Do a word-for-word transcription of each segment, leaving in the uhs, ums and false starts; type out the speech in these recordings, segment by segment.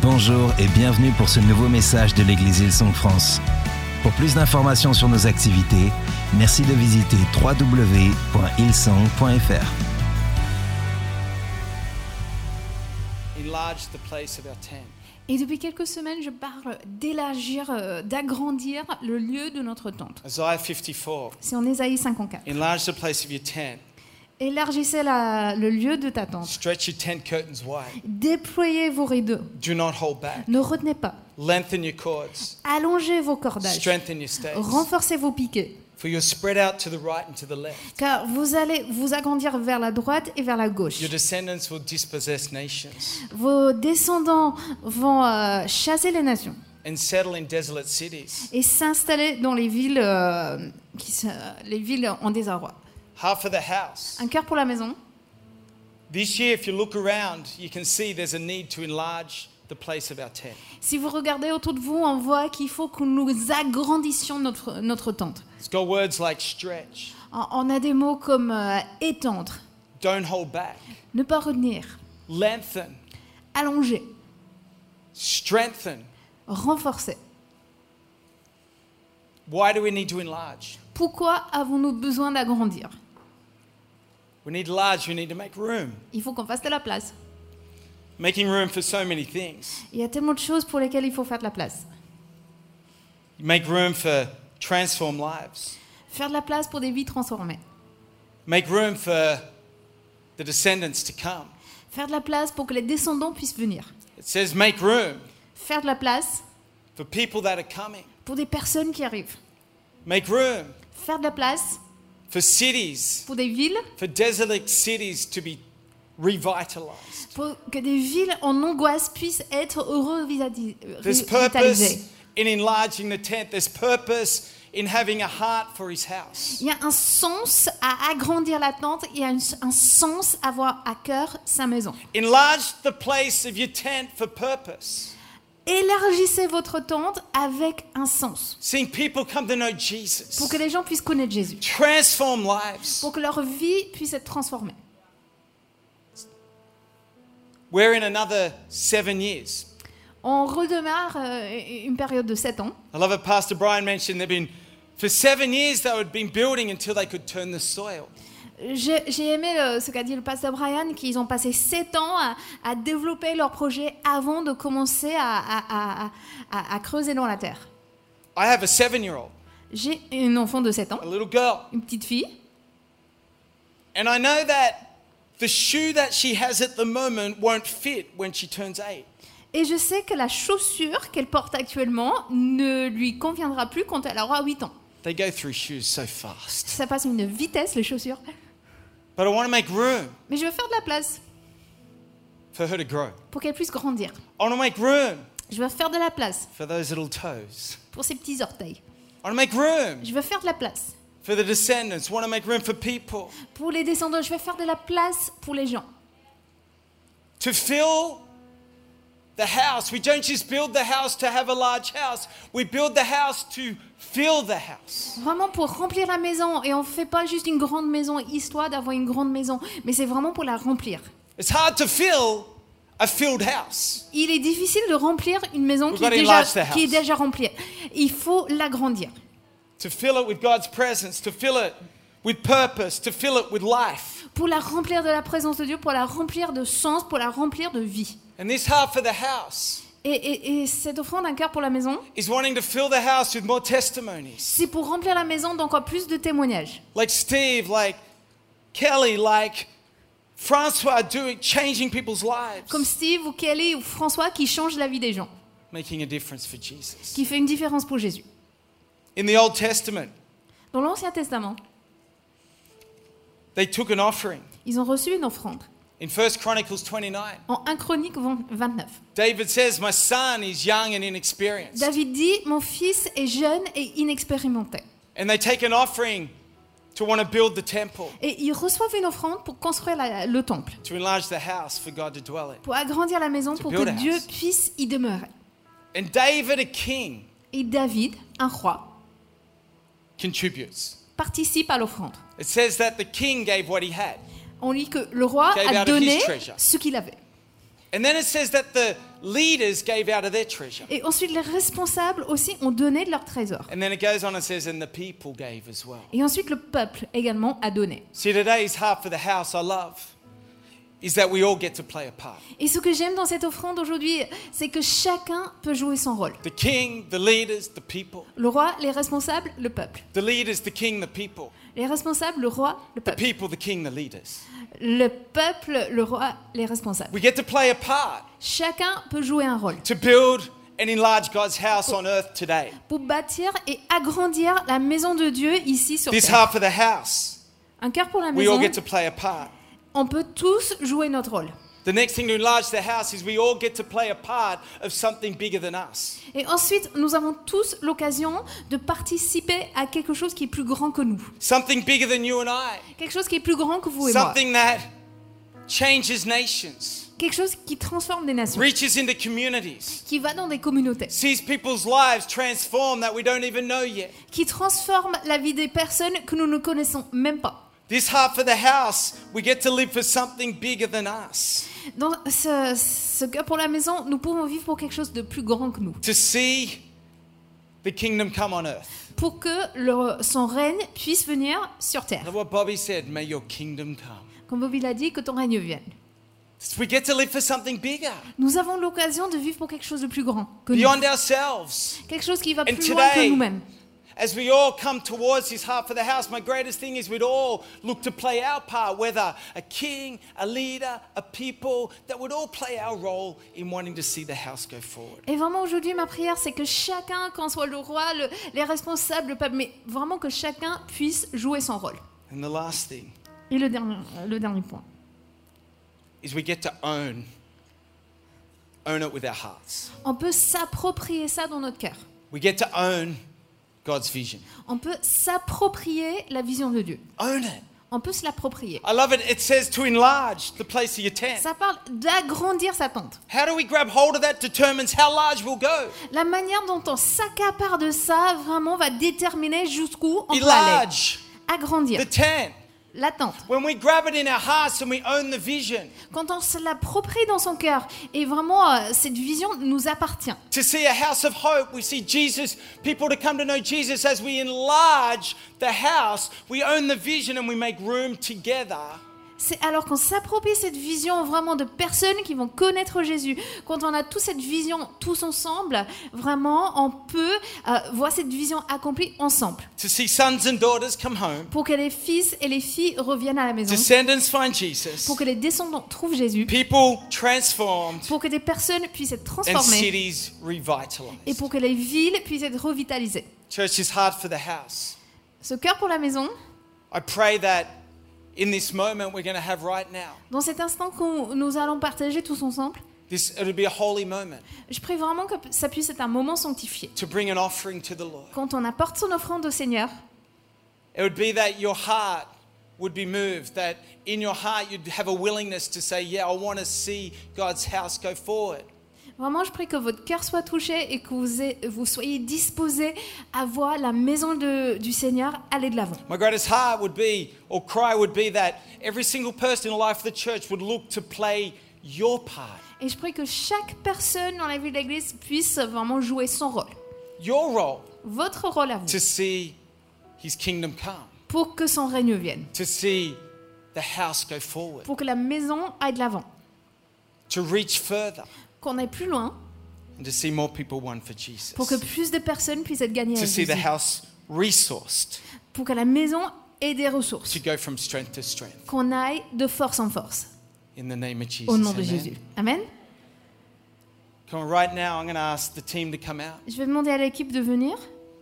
Bonjour et bienvenue pour ce nouveau message de l'église Hillsong France. Pour plus d'informations sur nos activités, merci de visiter w w w point hillsong point f r. Enlarge the place of our tent. Et depuis quelques semaines, je parle d'élargir, euh, d'agrandir le lieu de notre tente. Isaiah fifty-four. C'est en Ésaïe cinquante-quatre. Enlarge the place of your tent. Élargissez la, le lieu de ta tente. Stretch your tent curtains wide. Déployez vos rideaux. Do not hold back. Ne retenez pas. Lengthen your cords. Allongez vos cordages. Strengthen your stakes. Renforcez vos piquets. For you're spread out to the right and to the left. Car vous allez vous agrandir vers la droite et vers la gauche. Your descendants will dispossess nations Vos descendants vont euh, chasser les nations and settle in desolate cities. et s'installer dans les villes, euh, qui, se- les villes en désarroi. Half of the house. Un cœur pour la maison. This year, if you look around, you can see there's a need to enlarge the place of our tent. Si vous regardez autour de vous, on voit qu'il faut que nous agrandissions notre, notre tente. It's got words like stretch, On on a des mots comme euh, étendre, don't hold back, ne pas retenir, lengthen, allonger, strengthen. renforcer. Why do we need to enlarge? Pourquoi avons-nous besoin d'agrandir? We need to enlarge, we need to make room. Il faut qu'on fasse de la place. Making room for so many things. Il y a tellement de choses pour lesquelles il faut faire de la place. You make room for transform lives. Faire de la place pour des vies transformées. Make room for the descendants to come. Faire de la place pour que les descendants puissent venir. It says make room Faire de la place for people that are coming. pour des personnes qui arrivent. Make room Faire de la place for cities, pour des villes, for desolate cities to be revitalized. pour que des villes en angoisse puissent être revisati- There's revitalisées. purpose in enlarging the tent. There's purpose in having a heart for his house. Il y a un sens à agrandir la tente, il y a un, un sens à avoir à cœur sa maison. Enlarge the place of your tent for purpose. Élargissez votre tente avec un sens, Seeing people come to know Jesus. pour que les gens puissent connaître Jésus, Transform lives. pour que leur vie puisse être transformée. We're in another seven years. On redémarre euh, une période de sept ans. I love it. Pastor Brian mentioned they've been, for seven years, they had been building until they could turn the soil. J'ai j'ai aimé le- ce qu'a dit le pasteur Brian, qu'ils ont passé sept ans à, à développer leur projet avant de commencer à, à- à- à- à creuser dans la terre. I have a seven-year-old, J'ai une enfant de sept ans, a little girl, une petite fille, and I know that the shoe that she has at the moment won't fit when she turns eight. et je sais que la chaussure qu'elle porte actuellement ne lui conviendra plus quand elle aura huit ans. They go through shoes so fast. Ça passe à une vitesse, les chaussures. But I want to make room Mais je veux faire de la place for her to grow. pour qu'elle puisse grandir. I want to make room Je veux faire de la place for those little toes. pour ses petits orteils. I want to make room Je veux faire de la place for the descendants. I want to make room for people pour les descendants. Je veux faire de la place pour les gens. to fill the house. We don't just build the house to have a large house. We build the house to fill the house. Vraiment pour remplir la maison. Et on ne fait pas juste une grande maison histoire d'avoir une grande maison. Mais c'est vraiment pour la remplir. It's hard to fill a filled house. Il est difficile de remplir une maison We've qui est, got to déjà, enlarge the qui est house. déjà remplie. Il faut l'agrandir. To fill it with God's presence, to fill it with purpose, to fill it with life. Pour la remplir de la présence de Dieu, pour la remplir de sens, pour la remplir de vie. And this heart for the house Et, et, et cette offrande d'un cœur pour la maison, is wanting to fill the house with more testimonies. c'est pour remplir la maison d'encore plus de témoignages. Like Steve, like Kelly, like Francois doing changing people's lives. Comme Steve ou Kelly ou François qui changent la vie des gens, Making a difference for Jesus. qui fait une différence pour Jésus. In the Old Testament, Dans l'Ancien Testament, they took an offering. ils ont reçu une offrande. In First Chronicles twenty-nine, En un Chronique vingt-neuf. David says, "My son is young and inexperienced." David dit, mon fils est jeune et inexpérimenté. And they take an offering to want to build the temple, Et ils reçoivent une offrande pour construire la- le temple, to enlarge the house for God to dwell in. pour agrandir la maison, To pour build que a Dieu house. puisse y demeurer. And David, a king, Et David, un roi, contributes. participe à l'offrande. It says that the king gave what he had. On lit que le roi Gave a out of his donné treasure. ce qu'il avait. And then it says that the leaders gave out of their treasure. Et ensuite, les responsables aussi ont donné de leur trésor. And then it goes on and says, and the people gave as well. Et ensuite, le peuple également a donné. See, today's heart for the house I love is that we all get to play a part. Et ce que j'aime dans cette offrande aujourd'hui, c'est que chacun peut jouer son rôle. The king, the leaders, the people. Le roi, les responsables, le peuple. The leaders, the king, the people. Les responsables, le roi, le The peuple. people, the king, the leaders. Le peuple, le roi, les responsables. We get to play a part Chacun peut jouer un rôle to build and enlarge God's house on earth today. pour bâtir et agrandir la maison de Dieu ici sur This terre. heart for the house, Un cœur pour la we all maison, get to play a part. on peut tous jouer notre rôle. The next thing to enlarge the house is we all get to play a part of something bigger than us. Et ensuite, nous avons tous l'occasion de participer à quelque chose qui est plus grand que nous. Something bigger than you and I. Quelque chose qui est plus grand que vous et moi. Something that changes nations, Quelque chose qui transforme des nations, reaches into communities, qui va dans des communautés, sees people's lives transform that we don't even know yet. qui transforme la vie des personnes que nous ne connaissons même pas. This heart for the house, we get to live for something bigger than us. Dans ce, ce cœur pour la maison, nous pouvons vivre pour quelque chose de plus grand que nous. To see the kingdom come on earth. Pour que le- son règne puisse venir sur terre. That's what Bobby said, may your kingdom come. Comme Bobby l'a dit, que ton règne vienne. We get to live for something bigger, Nous avons l'occasion de vivre pour quelque chose de plus grand que nous. beyond ourselves. Quelque chose qui va And plus loin que today, nous-mêmes. as we all come towards this heart for the house, my greatest thing is we'd all look to play our part, whether a king, a leader, a people, that would all play our role in wanting to see the house go forward. Et vraiment aujourd'hui, ma prière, c'est que chacun, qu'on soit le roi, le- les responsables, le peuple, mais vraiment que chacun puisse jouer son rôle. And the last thing Et le dernier, le dernier point, is we get to own, own it with our hearts. on peut s'approprier ça dans notre cœur. We get to own God's vision. On peut s'approprier la vision de Dieu. Own it. On peut se l'approprier. I love it. It says to enlarge the place of your tent. Ça parle d'agrandir sa tente. How do we grab hold of that determines how large we'll go. La manière dont on s'accapare de ça, vraiment, va déterminer jusqu'où on peut aller. Enlarge Agrandir the tent. la tente. When we grab it in our hearts and we own the vision, Quand on se l'approprie dans son cœur, et vraiment, euh, cette vision nous appartient. to see a house of hope, we see Jesus, people to come to know Jesus. As we enlarge the house, we own the vision and we make room together. C'est alors qu'on s'approprie cette vision vraiment de personnes qui vont connaître Jésus. Quand on a toute cette vision tous ensemble, vraiment, on peut euh, voir cette vision accomplie ensemble. To see sons and daughters come home, Pour que les fils et les filles reviennent à la maison. descendants find Jesus, Pour que les descendants trouvent Jésus. people transformed, Pour que des personnes puissent être and transformées. cities Et revitalized. pour que les villes puissent être revitalisées. Church is hard for the house. Ce cœur pour la maison, I pray that in this moment we're going to have right now, dans cet instant que nous allons partager tous ensemble, this it'll be a holy moment je prie vraiment que ça puisse être un moment sanctifié. to bring an offering to the Lord. Quand on apporte son offrande au Seigneur, It would be that your heart would be moved, that in your heart you'd have a willingness to say, yeah, I want to see God's house go forward. vraiment je prie que votre cœur soit touché et que vous, ayez- vous soyez disposés à voir la maison de- du Seigneur aller de l'avant. My greatest heart would be, or cry would be, that every single person in the life of the church would look to play your part, Et je prie que chaque personne dans la vie de l'Église puisse vraiment jouer son rôle, your role, votre rôle à vous, to see His kingdom come, pour que son règne vienne, to see the house go forward, pour que la maison aille de l'avant, to reach further, qu'on aille plus loin, and to see more people won for Jesus, pour que plus de personnes puissent être gagnées à to see the Jésus, house resourced, pour que la maison ait des ressources, to go from strength to strength. qu'on aille de force en force, In the name of Jesus. au nom de Amen. Jésus. Amen. Come on, right now I'm going to ask the team to come out. Je vais demander à l'équipe de venir.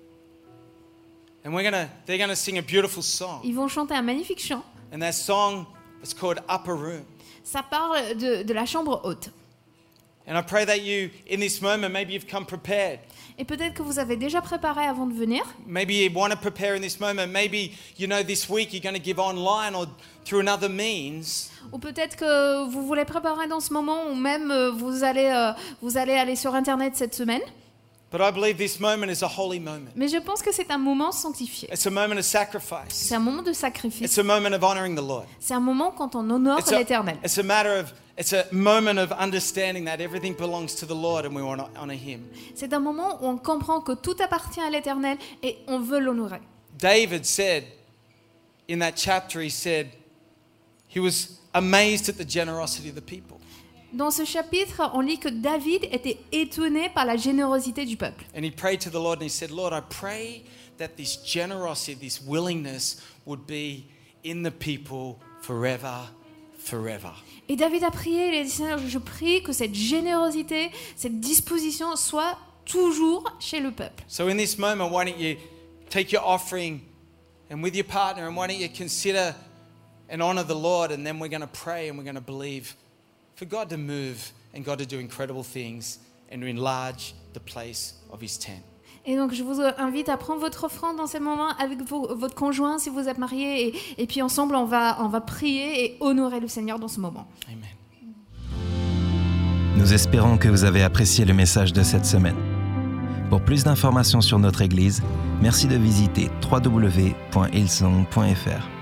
And we're going to they're going to sing a beautiful song. Ils vont chanter un magnifique chant. And that song is called Upper Room. Ça parle de, de la chambre haute. And I pray that you in this moment maybe you've come prepared. Et peut-être que vous avez déjà préparé avant de venir. Maybe you want to prepare in this moment. Maybe you know this week you're going to give online or through another means. Ou peut-être que vous voulez préparer dans ce moment, ou même euh, vous allez, euh, vous allez aller sur Internet cette semaine. But I believe this moment is a holy moment. Mais je pense que c'est un moment sanctifié. It's a moment of sacrifice. C'est un moment de sacrifice. It's a moment of honoring the Lord. C'est un moment quand on honore It's a, l'Éternel. it's a matter of, it's a moment of understanding that everything belongs to the Lord and we want to honor Him. C'est un moment où on comprend que tout appartient à l'Éternel et on veut l'honorer. David said, in that chapter, he said, he was amazed at the generosity of the people. Dans ce chapitre, on lit que David était étonné par la générosité du peuple. And he prayed to the Lord and he said, Lord, I pray that this generosity, this willingness would be in the people forever, forever. Et David a prié, il a dit, Seigneur, je prie que cette générosité, cette disposition soit toujours chez le peuple. So in this moment, why don't you take your offering and with your partner and why don't you consider and honor the Lord, and then we're going to pray and we're going to believe for God to move and God to do incredible things and to enlarge the place of His tent. Et donc, je vous invite à prendre votre offrande dans ces moments avec vos, votre conjoint si vous êtes mariés. Et, et puis ensemble, on va, on va prier et honorer le Seigneur dans ce moment. Amen. Nous espérons que vous avez apprécié le message de cette semaine. Pour plus d'informations sur notre Église, merci de visiter w w w point hillsong point f r.